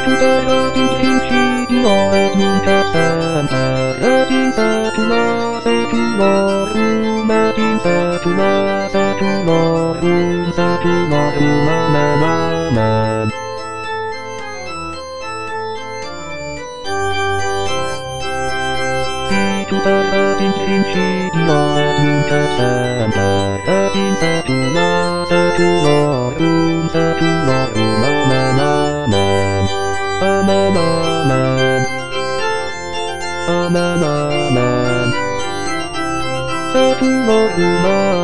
Darabing hindi oras minsan darating sa tulong natin sa tulong naman. Dito darating hindi oras minsan darating sa tulong naman. Sa tulong